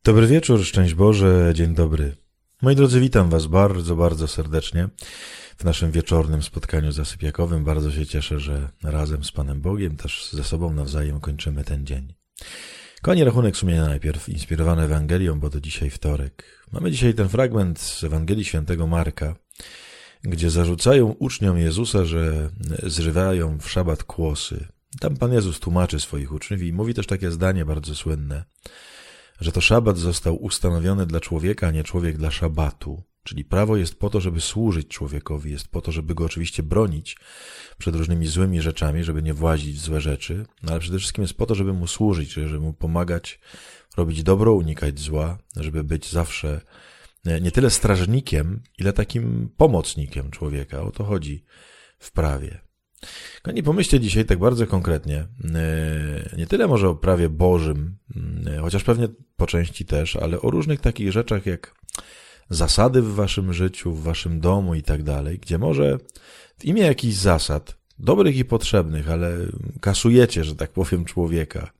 Dobry wieczór, szczęść Boże, dzień dobry. Moi drodzy, witam Was bardzo, bardzo serdecznie w naszym wieczornym spotkaniu zasypiakowym. Bardzo się cieszę, że razem z Panem Bogiem, też ze sobą nawzajem kończymy ten dzień. Kochani, rachunek sumienia najpierw, inspirowany Ewangelią, bo to dzisiaj wtorek. Mamy dzisiaj ten fragment z Ewangelii Świętego Marka, gdzie zarzucają uczniom Jezusa, że zrywają w szabat kłosy. Tam Pan Jezus tłumaczy swoich uczniów i mówi też takie zdanie bardzo słynne, że to szabat został ustanowiony dla człowieka, a nie człowiek dla szabatu. Czyli prawo jest po to, żeby służyć człowiekowi, jest po to, żeby go oczywiście bronić przed różnymi złymi rzeczami, żeby nie włazić w złe rzeczy, no ale przede wszystkim jest po to, żeby mu służyć, żeby mu pomagać, robić dobro, unikać zła, żeby być zawsze nie tyle strażnikiem, ile takim pomocnikiem człowieka. O to chodzi w prawie. Nie pomyślcie dzisiaj tak bardzo konkretnie, nie tyle może o prawie Bożym, chociaż pewnie po części też, ale o różnych takich rzeczach jak zasady w waszym życiu, w waszym domu i tak dalej, gdzie może w imię jakichś zasad, dobrych i potrzebnych, ale kasujecie, że tak powiem, człowieka.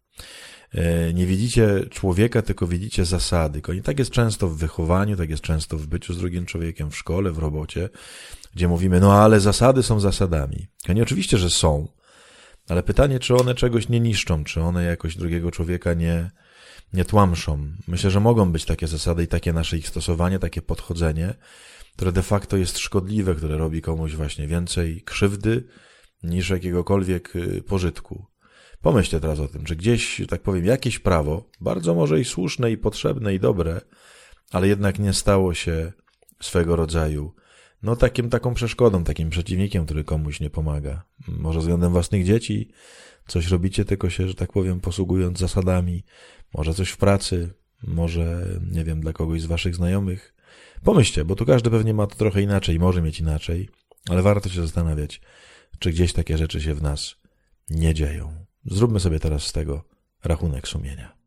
Nie widzicie człowieka, tylko widzicie zasady. Tak jest często w wychowaniu, tak jest często w byciu z drugim człowiekiem, w szkole, w robocie, gdzie mówimy, no ale zasady są zasadami. Nie, oczywiście, że są, ale pytanie, czy one czegoś nie niszczą, czy one jakoś drugiego człowieka nie tłamszą. Myślę, że mogą być takie zasady i takie nasze ich stosowanie, takie podchodzenie, które de facto jest szkodliwe, które robi komuś właśnie więcej krzywdy niż jakiegokolwiek pożytku. Pomyślcie teraz o tym, że gdzieś, tak powiem, jakieś prawo, bardzo może i słuszne, i potrzebne, i dobre, ale jednak nie stało się swego rodzaju taką przeszkodą, takim przeciwnikiem, który komuś nie pomaga. Może względem własnych dzieci coś robicie, tylko się, że tak powiem, posługując zasadami, może coś w pracy, może, nie wiem, dla kogoś z waszych znajomych. Pomyślcie, bo tu każdy pewnie ma to trochę inaczej, może mieć inaczej, ale warto się zastanawiać, czy gdzieś takie rzeczy się w nas nie dzieją. Zróbmy sobie teraz z tego rachunek sumienia.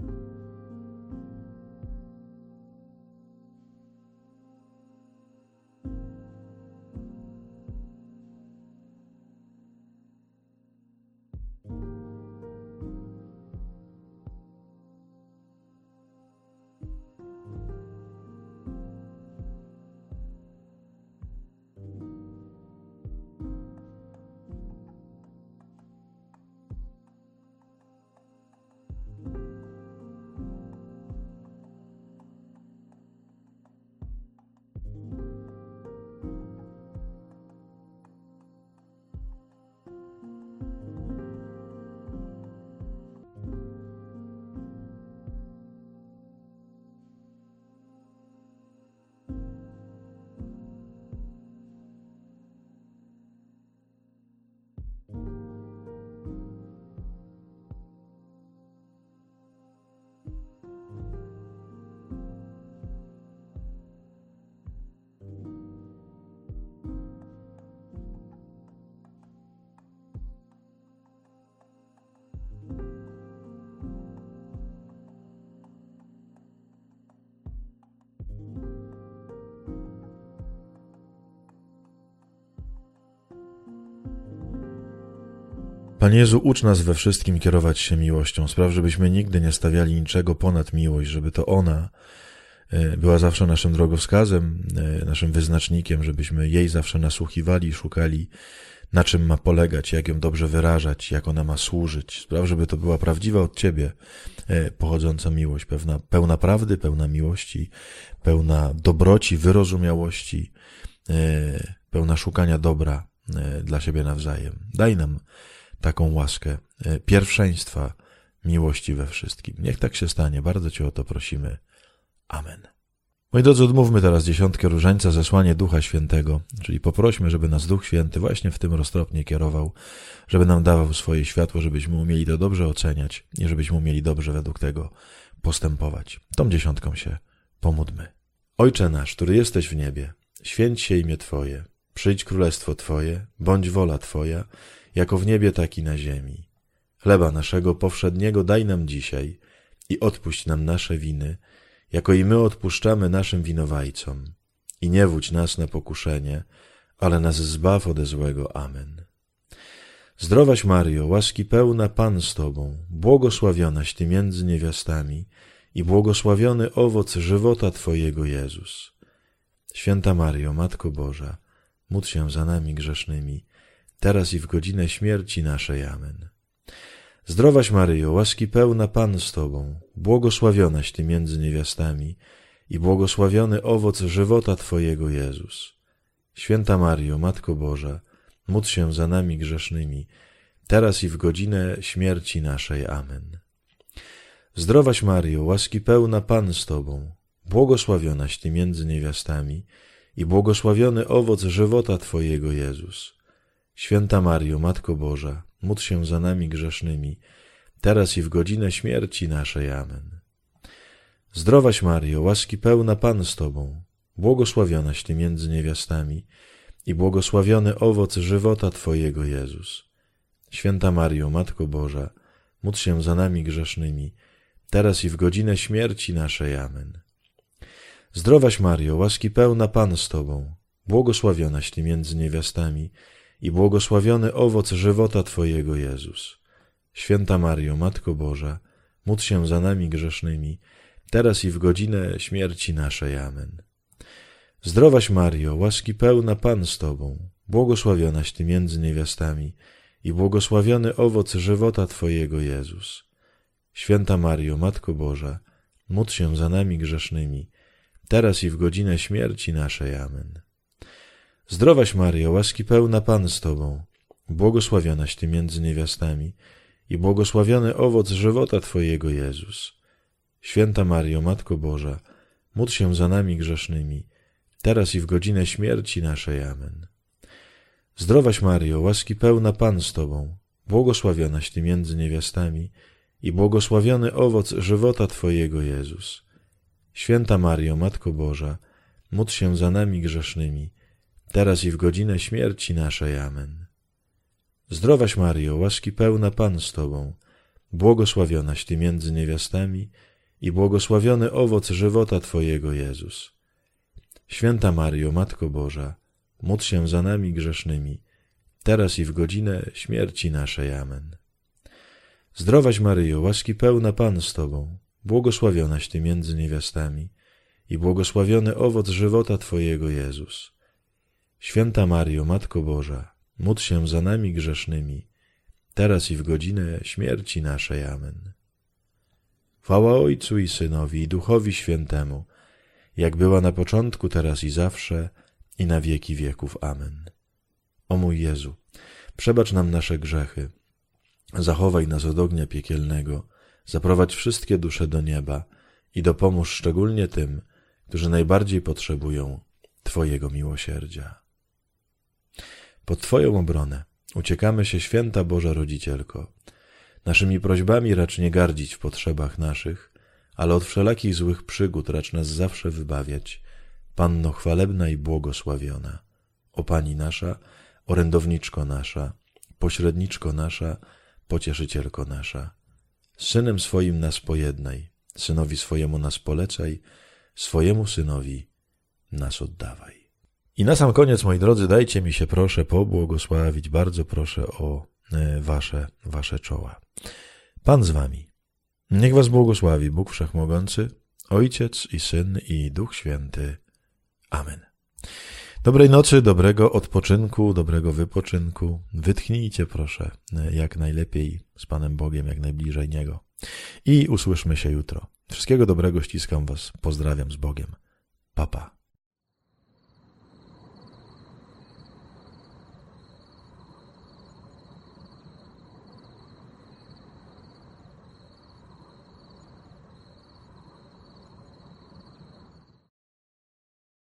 Panie Jezu, ucz nas we wszystkim kierować się miłością. Spraw, żebyśmy nigdy nie stawiali niczego ponad miłość, żeby to ona była zawsze naszym drogowskazem, naszym wyznacznikiem, żebyśmy jej zawsze nasłuchiwali, szukali, na czym ma polegać, jak ją dobrze wyrażać, jak ona ma służyć. Spraw, żeby to była prawdziwa od Ciebie pochodząca miłość, pełna prawdy, pełna miłości, pełna dobroci, wyrozumiałości, pełna szukania dobra dla siebie nawzajem. Daj nam taką łaskę pierwszeństwa miłości we wszystkim. Niech tak się stanie. Bardzo Cię o to prosimy. Amen. Moi drodzy, odmówmy teraz 10 różańca, zesłanie Ducha Świętego, czyli poprośmy, żeby nas Duch Święty właśnie w tym roztropnie kierował, żeby nam dawał swoje światło, żebyśmy umieli to dobrze oceniać i żebyśmy umieli dobrze według tego postępować. Tą 10 się pomódlmy. Ojcze nasz, który jesteś w niebie, święć się imię Twoje, przyjdź królestwo Twoje, bądź wola Twoja, jako w niebie, tak i na ziemi. Chleba naszego powszedniego daj nam dzisiaj i odpuść nam nasze winy, jako i my odpuszczamy naszym winowajcom. I nie wódź nas na pokuszenie, ale nas zbaw ode złego. Amen. Zdrowaś Maryjo, łaski pełna, Pan z Tobą, błogosławionaś Ty między niewiastami i błogosławiony owoc żywota Twojego, Jezus. Święta Maryjo, Matko Boża, módl się za nami grzesznymi, teraz i w godzinę śmierci naszej. Amen. Zdrowaś Maryjo, łaski pełna, Pan z Tobą, błogosławionaś Ty między niewiastami i błogosławiony owoc żywota Twojego, Jezus. Święta Maryjo, Matko Boża, módl się za nami grzesznymi, teraz i w godzinę śmierci naszej. Amen. Zdrowaś Maryjo, łaski pełna, Pan z Tobą, błogosławionaś Ty między niewiastami i błogosławiony owoc żywota Twojego, Jezus. Święta Maryjo, Matko Boża, módl się za nami grzesznymi, teraz i w godzinę śmierci naszej. Amen. Zdrowaś Maryjo, łaski pełna, Pan z Tobą, błogosławionaś Ty między niewiastami i błogosławiony owoc żywota Twojego, Jezus. Święta Maryjo, Matko Boża, módl się za nami grzesznymi, teraz i w godzinę śmierci naszej. Amen. Zdrowaś Maryjo, łaski pełna, Pan z Tobą, błogosławionaś Ty między niewiastami i błogosławiony owoc żywota Twojego, Jezus. Święta Maryjo, Matko Boża, módl się za nami grzesznymi, teraz i w godzinę śmierci naszej. Amen. Zdrowaś Maryjo, łaski pełna, Pan z Tobą, błogosławionaś Ty między niewiastami i błogosławiony owoc żywota Twojego, Jezus. Święta Maryjo, Matko Boża, módl się za nami grzesznymi, teraz i w godzinę śmierci naszej. Amen. Zdrowaś Maryjo, łaski pełna, Pan z Tobą, błogosławionaś Ty między niewiastami i błogosławiony owoc żywota Twojego, Jezus. Święta Maryjo, Matko Boża, módl się za nami grzesznymi, teraz i w godzinę śmierci naszej. Amen. Zdrowaś Maryjo, łaski pełna, Pan z Tobą, błogosławionaś Ty między niewiastami i błogosławiony owoc żywota Twojego, Jezus. Święta Maryjo, Matko Boża, módl się za nami grzesznymi, teraz i w godzinę śmierci naszej. Amen. Zdrowaś Maryjo, łaski pełna, Pan z Tobą, błogosławionaś Ty między niewiastami i błogosławiony owoc żywota Twojego, Jezus. Święta Maryjo, Matko Boża, módl się za nami grzesznymi, teraz i w godzinę śmierci naszej. Amen. Zdrowaś Maryjo, łaski pełna, Pan z Tobą, błogosławionaś Ty między niewiastami i błogosławiony owoc żywota Twojego, Jezus. Święta Maryjo, Matko Boża, módl się za nami grzesznymi, teraz i w godzinę śmierci naszej. Amen. Chwała Ojcu i Synowi, i Duchowi Świętemu, jak była na początku, teraz i zawsze, i na wieki wieków. Amen. O mój Jezu, przebacz nam nasze grzechy, zachowaj nas od ognia piekielnego, zaprowadź wszystkie dusze do nieba i dopomóż szczególnie tym, którzy najbardziej potrzebują Twojego miłosierdzia. Pod Twoją obronę uciekamy się, Święta Boża Rodzicielko. Naszymi prośbami racz nie gardzić w potrzebach naszych, ale od wszelakich złych przygód racz nas zawsze wybawiać, Panno chwalebna i błogosławiona. O Pani nasza, orędowniczko nasza, pośredniczko nasza, pocieszycielko nasza. Z Synem swoim nas pojednaj, Synowi swojemu nas polecaj, swojemu Synowi nas oddawaj. I na sam koniec, moi drodzy, dajcie mi się proszę pobłogosławić, bardzo proszę o wasze czoła. Pan z wami. Niech was błogosławi Bóg Wszechmogący, Ojciec i Syn i Duch Święty. Amen. Dobrej nocy, dobrego odpoczynku, dobrego wypoczynku. Wytchnijcie proszę jak najlepiej z Panem Bogiem, jak najbliżej Niego. I usłyszmy się jutro. Wszystkiego dobrego, ściskam was, pozdrawiam z Bogiem. Pa, pa.